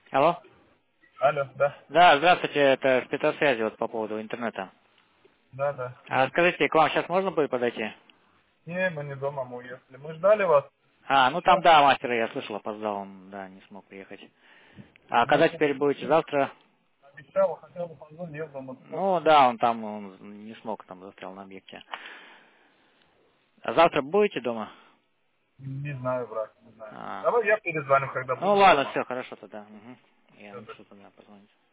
Алло? Алло, да. Да, здравствуйте, это спецсвязи вот по поводу интернета. Да, да. А скажите, к вам сейчас можно будет подойти? Не, мы не дома, мы уехали. Мы ждали вас. А, ну там, Сейчас. да, мастера я слышал, опоздал, он, да, не смог приехать. А Ну, когда теперь будете? Завтра? обещал, хотя бы позвонил, дома Ну, да, он не смог, там застрял на объекте. А завтра будете дома? не знаю, брат, не знаю. А, Давай я перезвоню, когда ну буду ладно, дома. все, хорошо тогда. Угу. Я Всё, напишу тогда, позвоните.